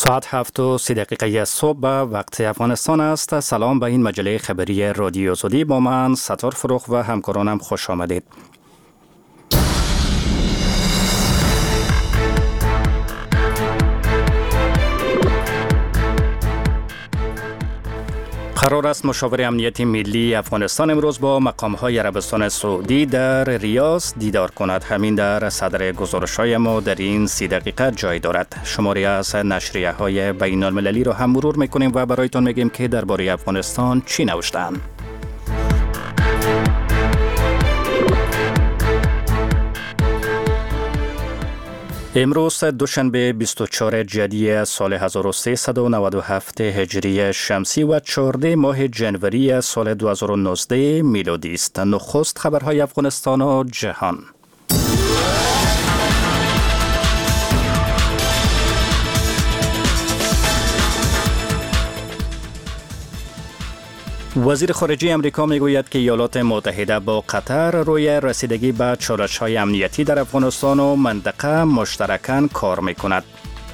ساعت 7:30 صبح به وقت افغانستان است. سلام به این مجله خبری رادیو زودی. با من ستار فروخ و همکارانم خوش آمدید. قرار است مشاور امنیتی ملی افغانستان امروز با مقام‌های عربستان سعودی در ریاض دیدار کند. همین در صدر گزارش‌های ما در این 30 دقیقه جای دارد. شماری از نشریه‌های بین‌المللی را هم مرور می‌کنیم و برایتان میگیم که درباره افغانستان چی نوشته‌اند. امروز دوشنبه 24 جدی سال 1397 هجری شمسی و 14 ماه جنوری سال 2019 میلادی است. نخست خبرهای افغانستان و جهان. وزیر خارجه امریکا میگوید که ایالات متحده با قطر روی رسیدگی به چالش‌های امنیتی در افغانستان و منطقه مشترکاً کار میکند.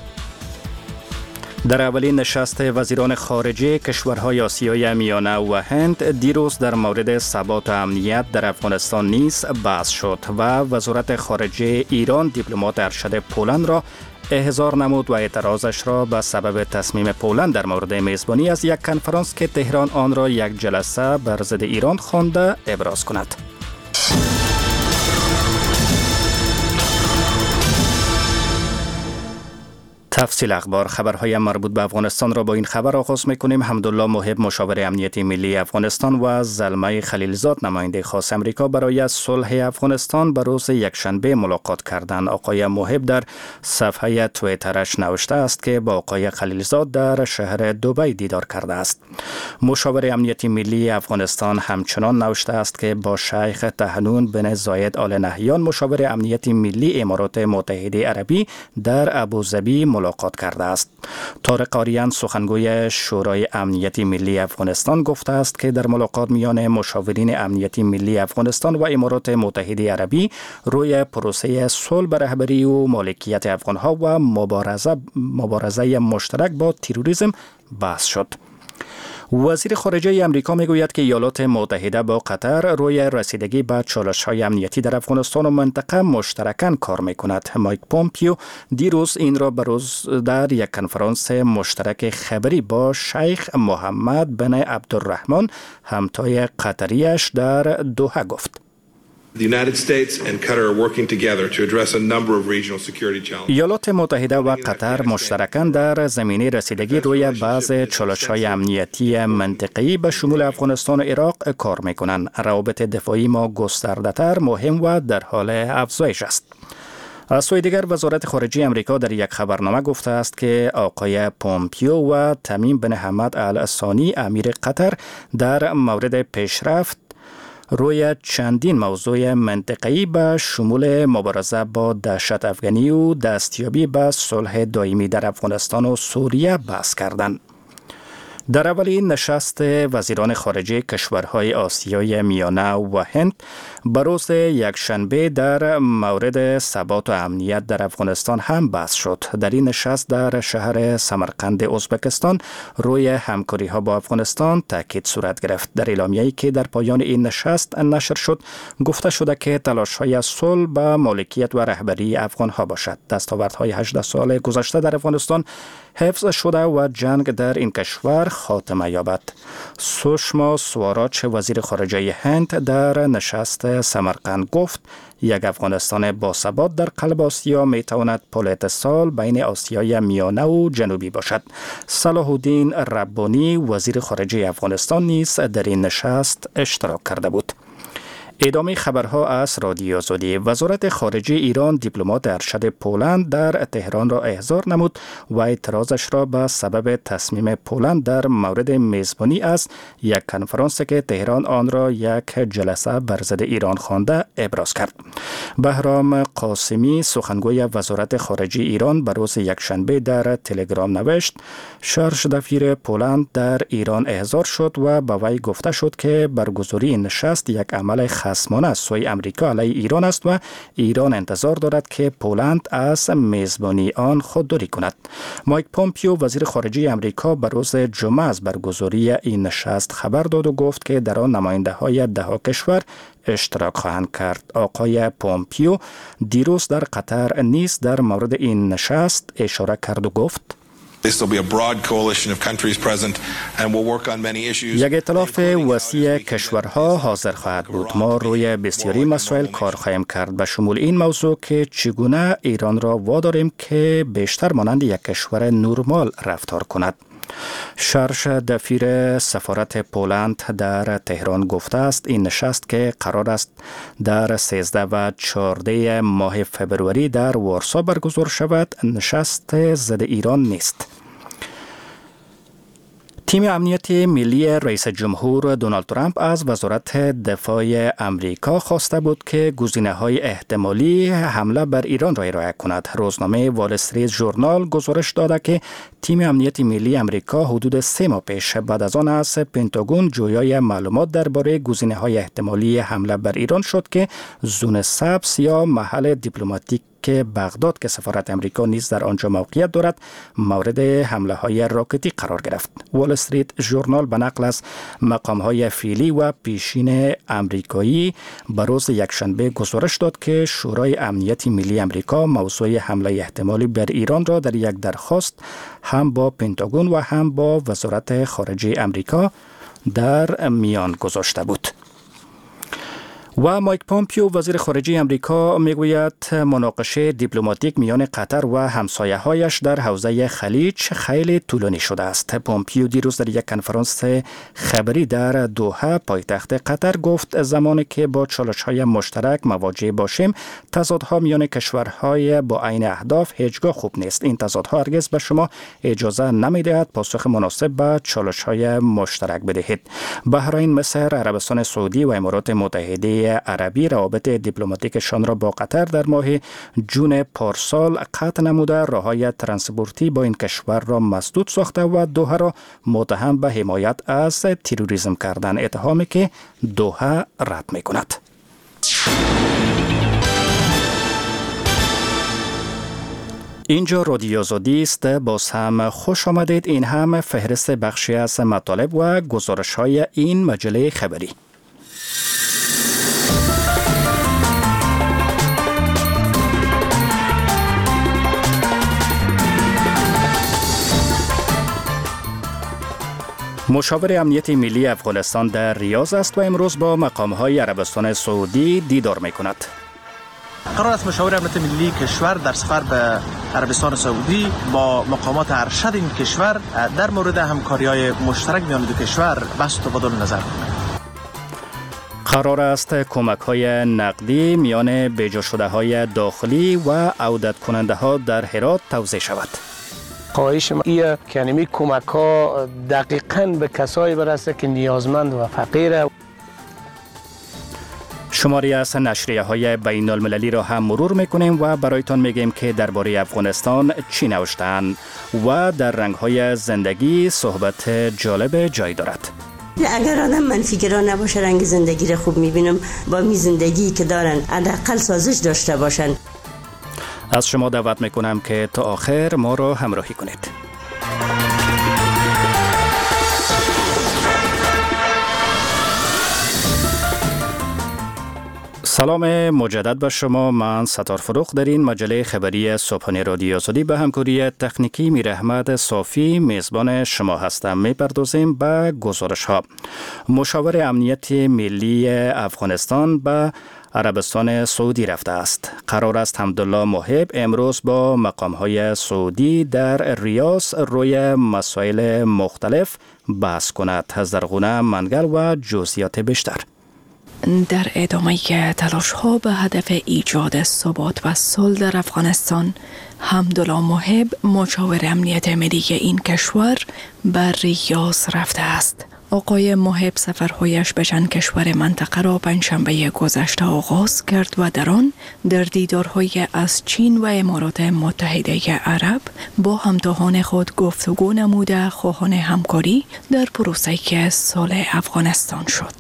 در اولین نشست وزیران خارجه کشورهای آسیای میانه و هند دیروز در مورد ثبات و امنیت در افغانستان نیز بحث شد و وزارت خارجه ایران دیپلمات ارشد پولند را احضار نمود و اعتراضش را به سبب تصمیم پولند در مورد میزبانی از یک کنفرانس که تهران آن را یک جلسه بر ضد ایران خوانده ابراز کند. تفصیل اخبار. خبرهای مربوط به افغانستان را با این خبر آغاز می‌کنیم. حمدالله محب مشاور امنیتی ملی افغانستان و زلمه خلیلزاد نماینده خاص امریکا برای صلح افغانستان به روز یکشنبه ملاقات کردند. آقای محب در صفحه توییترش نوشته است که با آقای خلیلزاد در شهر دبی دیدار کرده است. مشاور امنیتی ملی افغانستان همچنان نوشته است که با شیخ طحنون بن زاید آل نهیان مشاور امنیتی ملی امارات متحده عربی در ابوظبی ملاقات کرده است. طارق آریان سخنگوی شورای امنیتی ملی افغانستان گفته است که در ملاقات میان مشاورین امنیتی ملی افغانستان و امارات متحده عربی روی پروسه صلح به رهبری و مالکیت افغانها و مبارزه مشترک با تروریسم بحث شد. وزیر خارجه امریکا میگوید که ایالات متحده با قطر روی رسیدگی به چالش‌های امنیتی در افغانستان و منطقه مشترکاً کار می‌کند. مایک پومپیو دیروز این را بروز در یک کنفرانس مشترک خبری با شیخ محمد بن عبدالرحمن همتای قطریش در دوحه گفت. ایالات متحده و قطر مشترکاً در زمینه رسیدگی روی بعض چالش‌های امنیتی منطقه‌ای به شمول افغانستان و عراق کار می‌کنند. روابط دفاعی ما گسترده‌تر، مهم و در حال افزایش است. از سوی دیگر وزارت خارجه امریکا در یک خبرنامه گفته است که آقای پومپیو و تمیم بن حمد الثانی امیر قطر در مورد پیشرفت روی چندین موضوع منطقه‌ای به شمول مبارزه با دهشت افغانی و دستیابی به صلح دائمی در افغانستان و سوریه بحث کردند. در اولین نشست وزیران خارجه کشورهای آسیای میانه و هند به روز یکشنبه در مورد ثبات و امنیت در افغانستان هم بحث شد. در این نشست در شهر سمرقند ازبکستان روی همکاری‌ها با افغانستان تاکید صورت گرفت. در اعلامیه‌ای که در پایان این نشست نشر شد گفته شده که تلاش‌های صلح به مالکیت و رهبری افغان‌ها باشد. دستاوردهای 18 سال گذشته در افغانستان حفظ شده و جنگ در این کشور خاتمه یابد. سوشما سواراچ وزیر خارجه هند در نشست سمرقند گفت یک افغانستان باثبات در قلب آسیا می تواند پل اتصال بین آسیای میانه و جنوبی باشد. صلاح الدین ربانی وزیر خارجه افغانستان نیز در این نشست اشتراک کرده بود. ادامه خبرها از رادیو زودی. وزارت خارجه ایران دیپلمات ارشد پولند در تهران را احضار نمود و اعتراضش را به سبب تصمیم پولند در مورد میزبانی از یک کنفرانس که تهران آن را یک جلسه بر ضد ایران خوانده ابراز کرد. بهرام قاسمی سخنگوی وزارت خارجه ایران به روز یکشنبه در تلگرام نوشت شارژ دفیر پولند در ایران احضار شد و به وی گفته شد که برگزاری این نشست یک عمل خصمانه از سوی امریکا علیه ایران است و ایران انتظار دارد که پولند از میزبانی آن خودداری کند. مایک پومپیو وزیر خارجه امریکا به روز جمعه از برگزاری این نشست خبر داد و گفت که در آن نماینده‌های 10 کشور اشتراک خواهند کرد. آقای پومپیو دیروز در قطر نیز در مورد این نشست اشاره کرد و گفت یک ائتلاف وسیع کشورها حاضر خواهد بود. ما روی بسیاری مسائل کار خواهیم کرد به شمول این موضوع که چگونه ایران را واداریم که بیشتر مانند یک کشور نرمال رفتار کند. شارژ دفیر سفارت پولند در تهران گفته است این نشست که قرار است در 13 و 14 ماه فبروری در وارسا برگزار شود نشست ضد ایران نیست. تیم امنیت ملی رئیس جمهور دونالد ترامپ از وزارت دفاع امریکا خواسته بود که گزینه‌های احتمالی حمله بر ایران را ارائه کند. روزنامه وال استریت ژورنال گزارش داده که تیم امنیت ملی امریکا حدود 3 ماه پیش بعد از آن از پنتاگون جویای معلومات درباره گزینه‌های احتمالی حمله بر ایران شد که زون سبز یا محل دیپلماتیک که بغداد که سفارت امریکا نیز در آنجا موقعیت دارد مورد حمله های راکتی قرار گرفت. وال استریت ژورنال به نقل از مقام های فعلی و پیشین امریکایی به روز یکشنبه گزارش داد که شورای امنیت ملی امریکا موضوع حمله احتمالی بر ایران را در یک درخواست هم با پنتاگون و هم با وزارت خارجه امریکا در میان گذاشته بود. و مایک پومپیو وزیر خارجه امریکا میگوید مناقشه دیپلماتیک میان قطر و همسایه‌هایش در حوزه خلیج خیلی طولانی شده است. پومپیو دیروز در یک کنفرانس خبری در دوحه پایتخت قطر گفت زمانی که با چالش‌های مشترک مواجه باشیم تضادها میان کشورهای با عین اهداف هیچگاه خوب نیست. این تضادها هرگز به شما اجازه نمی‌دهد پاسخ مناسب به چالش‌های مشترک بدهید. بحرین، مصر، عربستان سعودی و امارات متحده عربی روابط دیپلماتیکشان را با قطر در ماه جون پارسال قطع نموده راههای ترانسپورتی با این کشور را مسدود ساخته و دوحه را متهم به حمایت از تروریسم کردن، اتهامی که دوحه رد می کند. اینجا رادیو آزادی است. باز هم خوش آمدید. این هم فهرست بخشی از مطالب و گزارش های این مجله خبری. مشاور امنیت ملی افغانستان در ریاض است و امروز با مقام‌های عربستان سعودی دیدار می‌کند. قرار است مشاور امنیت ملی کشور در سفر به عربستان سعودی با مقامات ارشد این کشور در مورد همکاری‌های مشترک میان دو کشور بحث و تبادل نظر کنند. قرار است کمک‌های نقدی میان بیجا شده‌های داخلی و عودت کننده‌ها در هرات توزیع شود. خواهش ما ایه که اینمی کمک ها دقیقاً به کسایی برسه که نیازمند و فقیره. شماری از نشریه های بین المللی را هم مرور میکنیم و برایتان میگیم که درباره افغانستان چی نوشتند و در رنگ های زندگی صحبت جالب جای دارد. اگر آدم منفیگرا نباشه رنگ زندگی را خوب میبینم، با می زندگی که دارن حداقل سازش داشته باشن. از شما دعوت میکنم که تا آخر ما را همراهی کنید. سلام مجدد به شما. من ستار فروخ در این مجله خبری صبحانه رادیو آزادی به همکاری تکنیکی میر احمد صافی میزبان شما هستم. میپردازیم به گزارش ها. مشاور امنیت ملی افغانستان به عربستان سعودی رفته است. قرار است حمدالله محب امروز با مقام‌های سعودی در ریاض روی مسائل مختلف بحث کند. زرغونه منگل و جزئیات بیشتر. در ادامه تلاش‌ها به هدف ایجاد ثبات و صلح در افغانستان، حمدالله محب مشاور امنیت ملی این کشور به ریاض رفته است. آقای محب سفرهایش به چند کشور منطقه را پنجشنبه گذشته آغاز کرد و در آن در دیدارهای از چین و امارات متحده عرب با همتاهان خود گفتگو نموده خواهان همکاری در پروسه صلح افغانستان شد.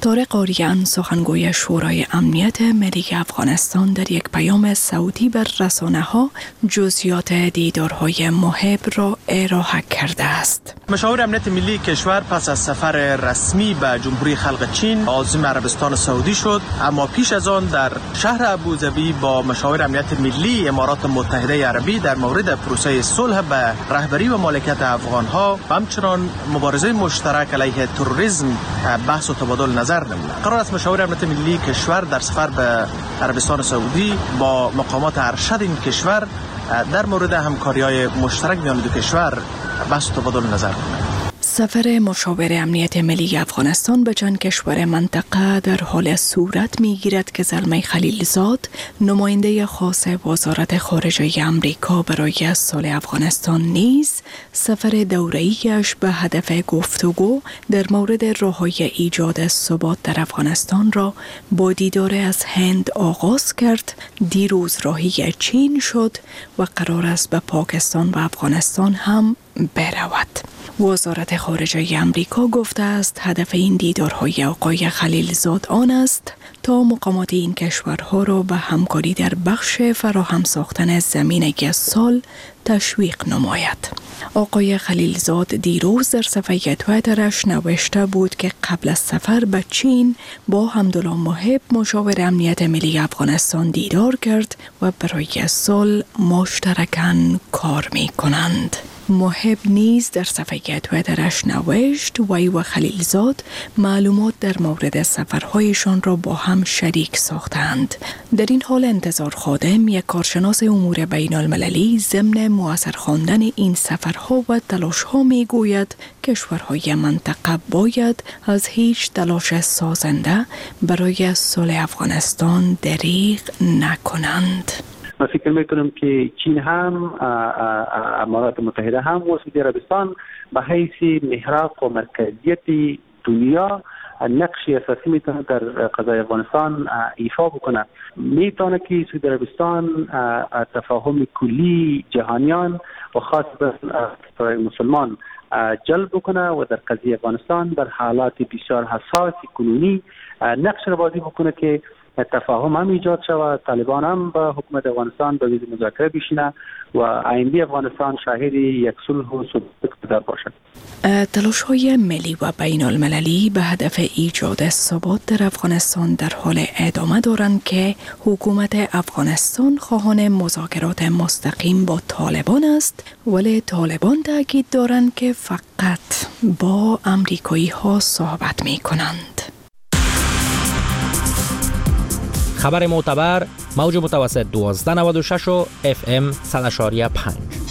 طارق آریان سخنگوی شورای امنیت ملی افغانستان در یک پیام صوتی بر رسانه‌ها جزئیات دیدارهای محب را ارائه کرده است. مشاور امنیت ملی کشور پس از سفر رسمی به جمهوری خلق چین عازم عربستان سعودی شد، اما پیش از آن در شهر ابوظبی با مشاور امنیت ملی امارات متحده عربی در مورد پروسه صلح به رهبری و مالکیت افغان‌ها و همچنان مبارزه مشترک علیه تروریسم بحث و تبادل نظر نمود. قرار است مشاور امنیت ملی کشور در سفر به عربستان سعودی با مقامات ارشد این کشور در مورد همکاری‌های مشترک میان دو کشور بحث و تبادل نظر کنند. سفر مشاور امنیت ملی افغانستان به چند کشور منطقه در حال صورت می‌گیرد که زلمه خلیلزاد، نماینده خاص وزارت خارجه آمریکا برای صلح افغانستان نیز سفر دوره‌ایش به هدف گفتگو در مورد راه‌های ایجاد ثبات در افغانستان را با دیدار از هند آغاز کرد. دیروز راهی چین شد و قرار است به پاکستان و افغانستان هم برود. وزارت خارجه آمریکا گفته است هدف این دیدارهای آقای خلیلزاد آن است تا مقامات این کشورها را به همکاری در بخش فراهم ساختن زمینه صلح تشویق نماید. آقای خلیلزاد دیروز در صفحه توییترش نوشته بود که قبل از سفر به چین با حمدالله محب مشاور امنیت ملی افغانستان دیدار کرد و برای صلح مشترکاً کار می کنند. محب نیز در صفحه توییترش نوشت وی و خلیلزاد معلومات در مورد سفرهایشان را با هم شریک ساختند. در این حال انتظار خادم، یک کارشناس امور بین المللی، ضمن مؤثر خواندن این سفرها و تلاشها می گوید کشورهای منطقه باید از هیچ تلاش سازنده برای صلح افغانستان دریغ نکنند. من فکر میکنم که چین هم، امارات متحده هم و سعودی عربستان به حیث محراب و مرکزیت دنیا نقشی اساسی میتونه در قضای افغانستان ایفا بکنه. میتونه که سعودی عربستان تفاهم کلی جهانیان و خاصتا مسلمان جلب بکنه و در قضیه افغانستان در حالات بسیار حساس کنونی نقش را بازی بکنه که تفاهم هم ایجاد شود، طالبان هم به حکومت افغانستان به ویژه مذاکره بشینه و آینده افغانستان شاهد یک صلح و ثبات باشد. تلاش‌های ملی و بین المللی به هدف ایجاد ثبات در افغانستان در حال ادامه دارند که حکومت افغانستان خواهان مذاکرات مستقیم با طالبان است، ولی طالبان تاکید دارند که فقط با امریکایی ها صحبت می کنند. خبر معتبر، موج متوسط 1296 و FM 100.5.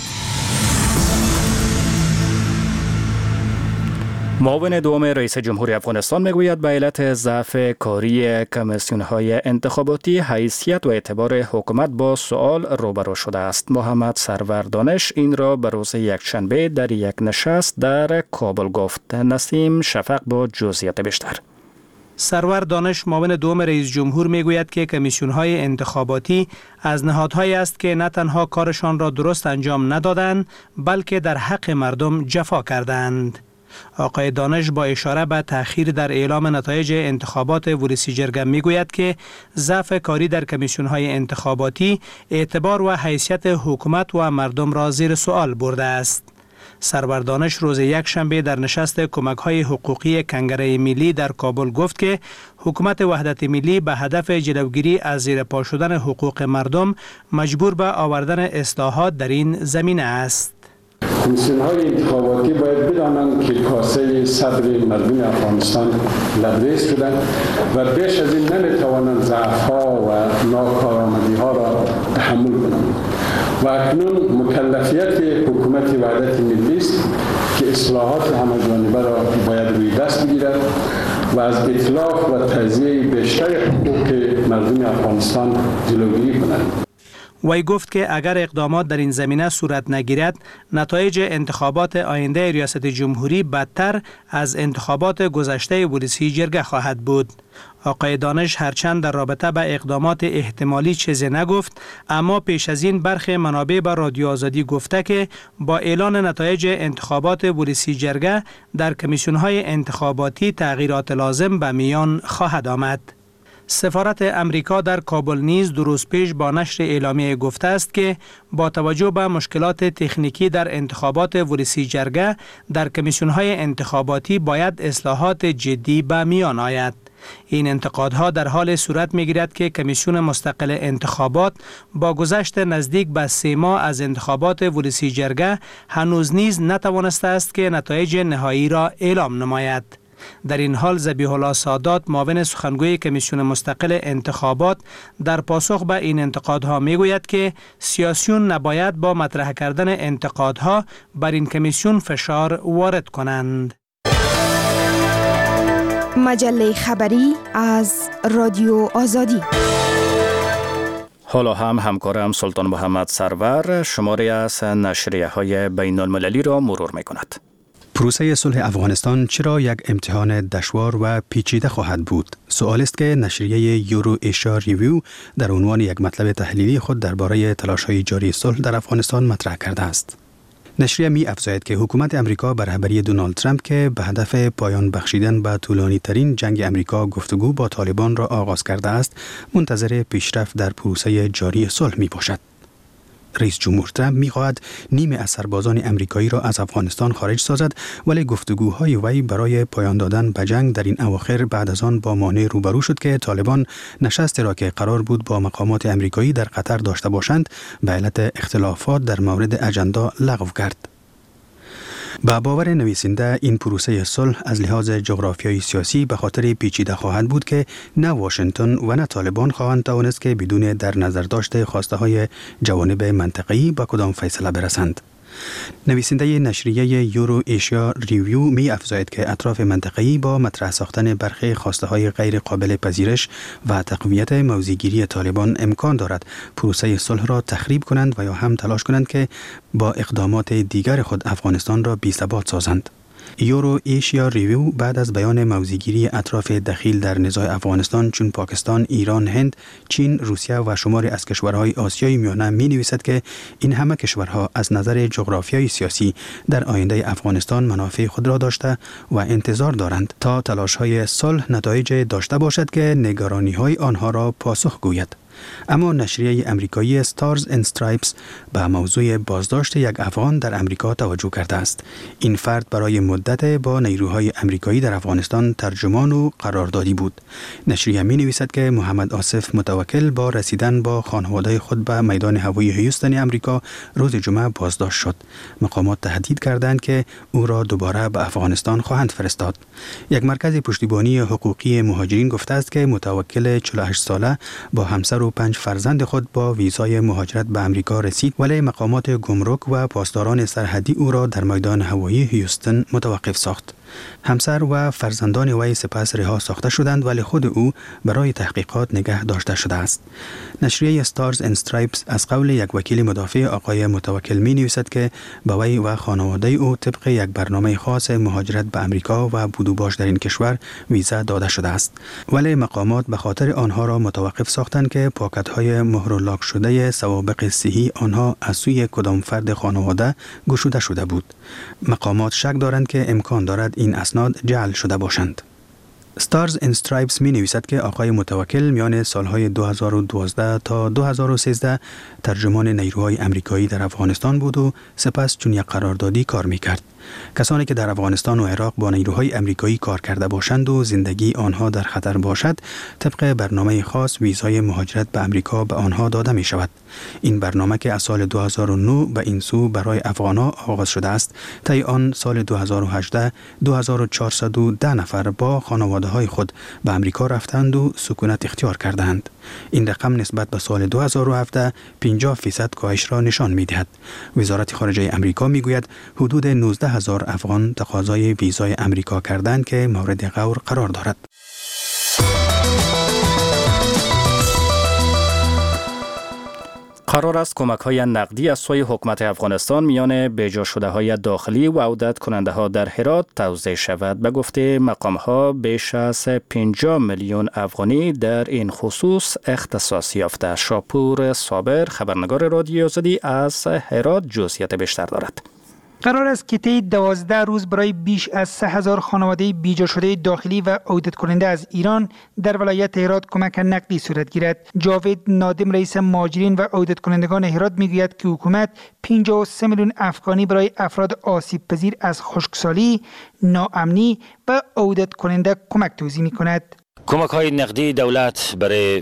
معاون دوم رئیس جمهوری افغانستان میگوید به علت ضعف کاری کمیسیون‌های انتخاباتی حیثیت و اعتبار حکومت با سؤال روبرو شده است. محمد سرور دانش این را به روز یکشنبه در یک نشست در کابل گفت. نسیم شفق با جزئیات بیشتر. سرور دانش معاون دوم رئیس جمهور میگوید که کمیسیون‌های انتخاباتی از نهادهایی است که نه تنها کارشان را درست انجام ندادند بلکه در حق مردم جفا کردند. آقای دانش با اشاره به تأخیر در اعلام نتایج انتخابات ولسی جرگه میگوید که ضعف کاری در کمیسیون‌های انتخاباتی اعتبار و حیثیت حکومت و مردم را زیر سوال برده است. سرور دانش روز یکشنبه در نشست کمک‌های حقوقی کنگره ملی در کابل گفت که حکومت وحدت ملی به هدف جلوگیری از زیر پا شدن حقوق مردم مجبور به آوردن اصلاحات در این زمینه است. کمیسیون‌های انتخاباتی باید بدانند که کاسه صبر مردم افغانستان لبریز شده و بیش از این نمی‌توانند ضعف‌ها و ناکارآمدی‌ها را تحمل کنند. و اکنون مکلفیت حکومت وحدت ملی است که اصلاحات همه‌جانبه را باید روی دست بگیرد و از اتلاف و تضییع بیشتر حقوق مردم افغانستان جلوگیری کند. وی گفت که اگر اقدامات در این زمینه صورت نگیرد، نتایج انتخابات آینده ریاست جمهوری بدتر از انتخابات گذشته ولسی جرگه خواهد بود. آقای دانش هرچند در رابطه به اقدامات احتمالی چیزی نگفت، اما پیش از این برخی منابع به رادیو آزادی گفته که با اعلان نتایج انتخابات ولسی جرگه در کمیسیون‌های انتخاباتی تغییرات لازم به میان خواهد آمد. سفارت امریکا در کابل نیز 2 روز پیش با نشر اعلامیه گفته است که با توجه به مشکلات تکنیکی در انتخابات ولسی جرگه در کمیسیون‌های انتخاباتی باید اصلاحات جدی به میان آید. این انتقادها در حال صورت می‌گیرد که کمیسیون مستقل انتخابات با گذشت نزدیک به 3 ماه از انتخابات ولسی جرگه هنوز نیز نتوانسته است که نتایج نهایی را اعلام نماید. در این حال ذبیح الله سادات معاون سخنگوی کمیسیون مستقل انتخابات در پاسخ به این انتقادها میگوید که سیاسیون نباید با مطرح کردن انتقادها بر این کمیسیون فشار وارد کنند. مجله خبری از رادیو آزادی. حالا هم همکارم سلطان محمد سرور شماری از نشریه‌های بین المللی را مرور می‌کند. پروسه صلح افغانستان چرا یک امتحان دشوار و پیچیده خواهد بود؟ سوال است که نشریه یورو ایشیا ریویو در عنوان یک مطلب تحلیلی خود درباره تلاش‌های جاری صلح در افغانستان مطرح کرده است. نشریه می افزاید که حکومت امریکا به رهبری دونالد ترامپ که به هدف پایان بخشیدن به طولانی ترین جنگ امریکا گفتگو با طالبان را آغاز کرده است، منتظر پیشرفت در پروسه جاری صلح می باشد. رئیس جمهور ترامپ می‌خواهد نیمه از سربازان امریکایی را از افغانستان خارج سازد، ولی گفتگوهای وی برای پایان دادن به جنگ در این اواخر بعد از آن با مانع روبرو شد که طالبان نشستی را که قرار بود با مقامات امریکایی در قطر داشته باشند به علت اختلافات در مورد اجندا لغو کرد. با باور نویسنده این پروسه صلح از لحاظ جغرافیایی سیاسی به خاطر پیچیده خواهد بود که نه واشنگتن و نه طالبان خواهند توانست که بدون در نظر داشته خواسته های جوانب منطقه‌ای به کدام فیصله برسند. نویسنده نشریه یورو ایشیا ریویو می افزاید که اطراف منطقه‌ای با مطرح ساختن برخی خواسته های غیر قابل پذیرش و تقویت موضع‌گیری طالبان امکان دارد پروسه صلح را تخریب کنند و یا هم تلاش کنند که با اقدامات دیگر خود افغانستان را بی‌ثبات سازند. یورو ایشیا ریویو بعد از بیان موضع‌گیری اطراف دخیل در نزاع افغانستان چون پاکستان، ایران، هند، چین، روسیه و شماری از کشورهای آسیای میانه می نویسد که این همه کشورها از نظر جغرافیایی سیاسی در آینده افغانستان منافع خود را داشته و انتظار دارند تا تلاش‌های صلح نتایج داشته باشد که نگرانی‌های آنها را پاسخ گوید. اما نشریه امریکایی استارز اند استرایپس به موضوع بازداشت یک افغان در امریکا توجه کرده است. این فرد برای مدت با نیروهای امریکایی در افغانستان ترجمان و قراردادی بود. نشریه می نویسد که محمد آصف متوکل با رسیدن با خانواده خود به میدان هوایی هیوستن امریکا روز جمعه بازداشت شد. مقامات تهدید کردند که او را دوباره به افغانستان خواهند فرستاد. یک مرکز پشتیبانی حقوقی مهاجرین گفته است که متوکل 48 ساله با همسر و 5 فرزند خود با ویزای مهاجرت به امریکا رسید، ولی مقامات گمرک و پاسداران سرحدی او را در میدان هوایی هیوستن متوقف ساخت. همسر و فرزندان وی سپس رها ساخته شدند، ولی خود او برای تحقیقات نگه داشته شده است. نشریه استارز اند استرایپس از قول یک وکیل مدافع آقای متوکل می نویسد که به وی و خانواده او طبق یک برنامه خاص مهاجرت به امریکا و بود و باش در این کشور ویزا داده شده است، ولی مقامات به خاطر آنها را متوقف ساختند که پاکت‌های مهر و لاک شده سوابق صحی آنها از سوی کدام فرد خانواده گشوده شده بود. مقامات شک دارند که امکان دارد این اسناد جعل شده باشند. استارز اند استرایپس می نویسد که آقای متوکل میان سالهای 2012 تا 2013 ترجمان نیروهای امریکایی در افغانستان بود و سپس چون یک قراردادی کار می کرد. کسانی که در افغانستان و عراق با نیروهای امریکایی کار کرده باشند و زندگی آنها در خطر باشد، طبق برنامه خاص ویزای مهاجرت به امریکا به آنها داده می شود. این برنامه که از سال 2009 به این سو برای افغان‌ها آغاز شده است، طی آن سال 2018 2410 نفر با خانواده‌های خود به امریکا رفتند و سکونت اختیار کردند. این رقم نسبت به سال 2017 50% کاهش را نشان می‌دهد. وزارت خارجه امریکا می‌گوید حدود 19,000 افغان تقاضای ویزای امریکا کردند که مورد غور قرار دارد. قرار است کمک‌های نقدی از سوی حکومت افغانستان میان بجا شده‌های داخلی و عودت کننده‌ها در هرات توزیع شود. به گفته مقام‌ها بیش از 50 میلیون افغانی در این خصوص اختصاص یافته. شاپور صابر خبرنگار رادیو آزادی از هرات جزئیات بیشتر دارد. قرار است که طی 12 روز برای بیش از 3000 خانواده بیجا شده داخلی و عودت کننده از ایران در ولایت هرات کمک نقدی صورت گیرد. جاوید نادم رئیس مهاجرین و عودت کنندگان هرات میگوید که حکومت 53 میلیون افغانی برای افراد آسیب پذیر از خشکسالی، ناامنی و عودت کننده کمک توزیع می‌کند. کمک های نقدی دولت برای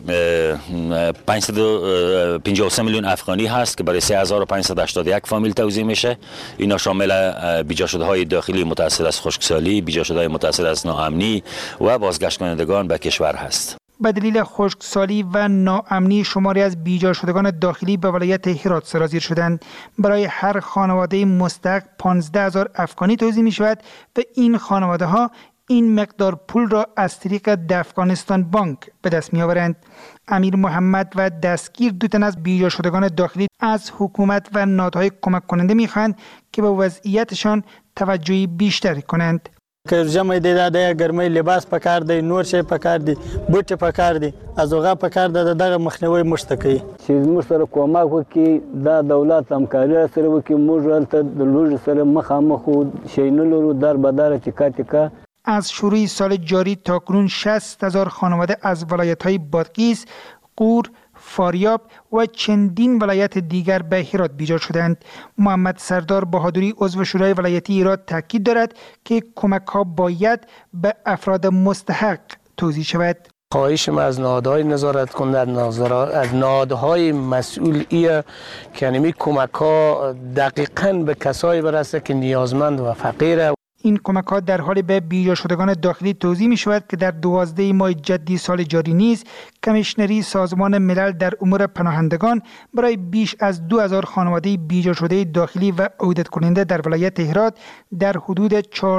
553 میلیون افغانی هست که برای 3581 فامیل توزیع میشه. اینا شامل بیجا شده های داخلی متأثر از خشکسالی، بیجا شده های متأثر از ناامنی و بازگشت کنندگان به کشور هست. به دلیل خشکسالی و ناامنی شماری از بیجا شدگان داخلی به ولایت هرات سرازیر شدند. برای هر خانواده مستحق 15000 افغانی توزیع می شود و این خانواده ها این مقدار پول را از طریق افغانستان بانک به دست می آورند. امیر محمد و دستگیر دو تن از بیجا شدگان داخلی از حکومت و نهادهای کمک کننده می خواهند که به وضعیتشان توجهی بیشتر کنند. که جمع دیده گرمی لباس پکار دی، نور شی پکار دی، بوټ پکار دی، از اوغه پکار ده دغه مخنیوي مشتکی چې موږ سره کومک وکړي دا دولت همکاري سره وکړي موږ ولته د لوژ سره مخامخ شینلو در بدار ټیکا. از شروع سال جاری تاکنون 60,000 خانواده از ولایت‌های بادغیس، غور، فاریاب و چندین ولایت دیگر به هرات بیجا شدند. محمد سردار بهادری عضو شورای ولایتی هرات تاکید دارد که کمک‌ها باید به افراد مستحق توزیع شود. خواهش ما از نهادهای نظارت کننده، از نهادهای مسئولیه که یعنی کمک‌ها دقیقاً به کسایی برسه که نیازمند و فقیره. این کمک‌ها در حال به بیجا شدگان داخلی توزیع می شود که در 12 ماه جدی سال جاری نیز کمیشنری سازمان ملل در امور پناهندگان برای بیش از 2000 خانواده بیجا شده داخلی و عودت کننده در ولایت هرات در حدود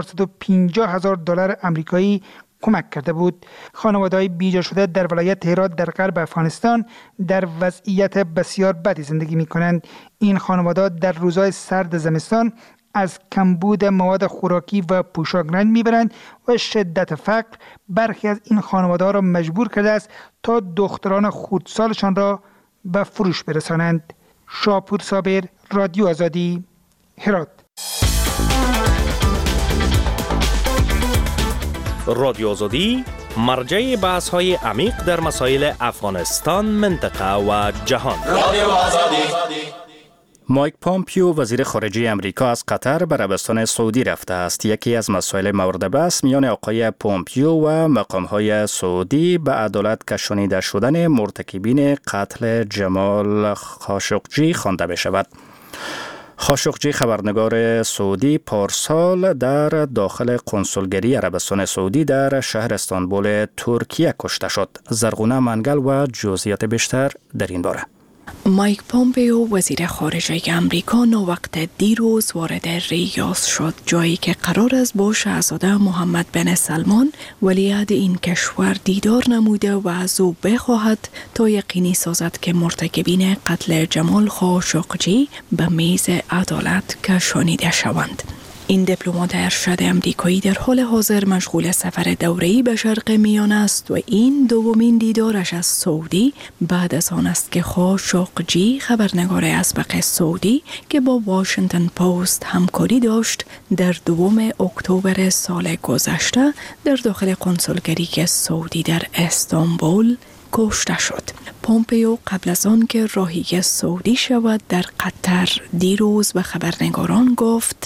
450,000 دلار آمریکایی کمک کرده بود. خانواده‌های بیجا شده در ولایت هرات در غرب افغانستان در وضعیت بسیار بدی زندگی می‌کنند. این خانواده‌ها در روزهای سرد زمستان از کمبود مواد خوراکی و پوشاک رنج میبرند و شدت فقر برخی از این خانواده ها را مجبور کرده است تا دختران خردسالشان را به فروش برسانند. شاپور صابر، رادیو آزادی، هرات. رادیو آزادی مرجع بحث های عمیق در مسائل افغانستان، منطقه و جهان. رادیو آزادی. مایک پامپیو وزیر خارجه امریکا از قطر به عربستان سعودی رفته است. یکی از مسائل مورد بحث میان آقای پامپیو و مقام‌های سعودی به عدالت کشانیده شدن مرتکبین قتل جمال خاشقجی خوانده می شود. خاشقجی خبرنگار سعودی پارسال در داخل قنسولگری عربستان سعودی در شهر استانبول ترکیه کشته شد. زرغونه منگل و جزئیات بیشتر در این باره. مایک پامپیو وزیر خارجه امریکا نووقت دیروز وارد ریاض شد، جایی که قرار است با شاهزاده محمد بن سلمان ولیعهد این کشور دیدار نموده و از او بخواهد تا یقینی سازد که مرتکبین قتل جمال خاشقجی به میز عدالت کشانیده شوند. این دیپلمات ارشد امریکایی در حال حاضر مشغول سفر دوره‌ای به شرق میانه است و این دومین دیدارش از سعودی بعد از آن است که خاشقجی خبرنگار اسبق سعودی که با واشنگتن پست همکاری داشت در 2 اکتبر سال گذشته در داخل قنسولگری سعودی در استانبول کشته شد. پامپیو قبل از آن که راهی سعودی شود در قطر دیروز به خبرنگاران گفت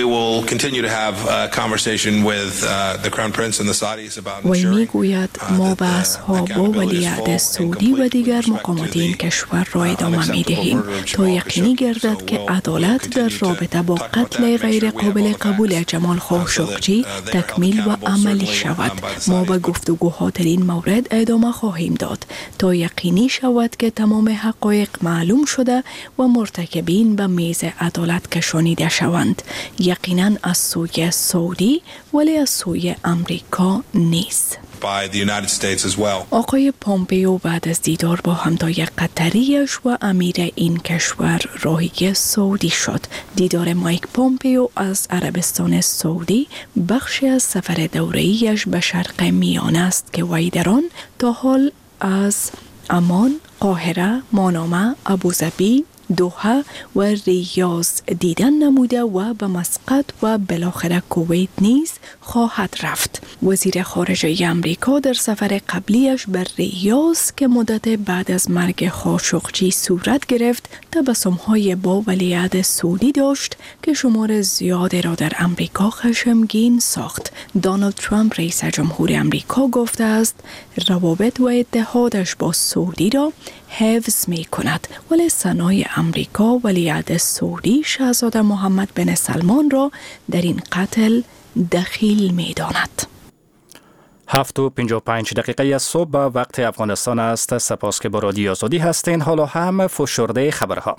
وی میگوید ما بحث ها با ولیعهد سعودی و دیگر مقامات این کشور را ادامه می دهیم تا یقینی گردد که عدالت در رابطه با قتل غیر قابل قبول جمال خاشقجی تکمیل و عملی شود. ما به گفتگوها در این مورد ادامه خواهیم داد تا یقینی شود که تمام حقایق معلوم شده و مرتکبین به میز عدالت کشانیده شوند. یقیناً از سوی سعودی ولی از سوی امریکا نیست. آقای پومپئو بعد از دیدار با همتای قطریش و امیر این کشور راهی سعودی شد. دیدار مایک پومپئو از عربستان سعودی بخشی از سفر دوره‌ایش به شرق میانه است که وی در آن تا حال از عمان، قاهره، مانامه، ابوظبی، دوحه و ریاض دیدن نموده و به مسقط و بالاخره کویت نیز خواهد رفت. وزیر خارجه امریکا در سفر قبلیش به ریاض که مدت بعد از مرگ خاشقجی صورت گرفت تبسم‌های با ولیعهد سعودی داشت که شمار زیادی را در امریکا خشمگین ساخت. دونالد ترامپ رئیس جمهور امریکا گفته است روابط و اتحادش با سعودی را حفظ می کند، ولی سنای امریکا ولیعهد سعودی شاهزاده محمد بن سلمان را در این قتل دخیل می داند. 7:55 از صبح وقت افغانستان است. سپاس که با رادیو آزادی هستین. حالا هم فشرده خبرها.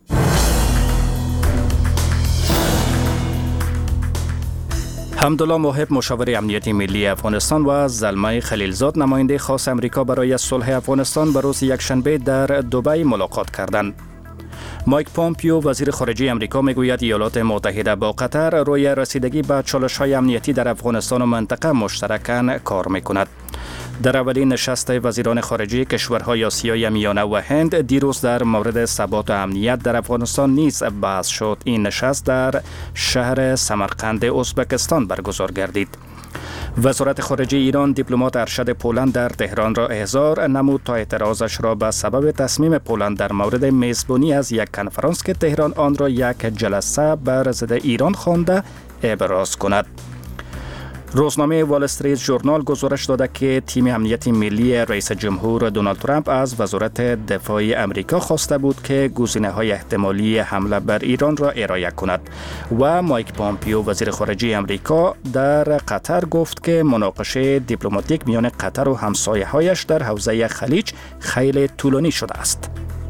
حمدالله موهب مشاور امنیتی ملی افغانستان و زلمه خلیلزاد نماینده خاص امریکا برای صلح افغانستان به روز یکشنبه در دبی ملاقات کردند. مایک پومپئو وزیر خارجه امریکا میگوید ایالات متحده با قطر روی رسیدگی به چالش‌های امنیتی در افغانستان و منطقه مشترکاً کار میکند. در اولین نشست وزیران خارجه کشورهای آسیای میانه و هند دیروز در مورد ثبات و امنیت در افغانستان نیز بحث شد. این نشست در شهر سمرقند ازبکستان برگزار گردید. وزارت خارجه ایران دیپلمات ارشد پولند در تهران را احضار نمود تا اعتراضش را به سبب تصمیم پولند در مورد میزبانی از یک کنفرانس که تهران آن را یک جلسه بر ضد ایران خوانده ابراز کند. روزنامه وال استریت ژورنال گزارش داده که تیم امنیتی ملی رئیس جمهور دونالد ترامپ از وزارت دفاع امریکا خواسته بود که گزینه‌های احتمالی حمله بر ایران را ارائه کند و مایک پومپئو وزیر خارجه امریکا در قطر گفت که مناقشه دیپلماتیک میان قطر و همسایه‌هایش در حوزه خلیج خیلی طولانی شده است.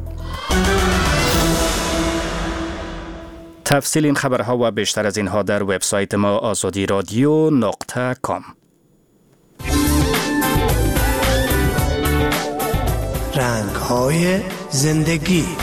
تفصیل این خبرها و بیشتر از اینها در وبسایت ما azadiradio.com. رنگ‌های زندگی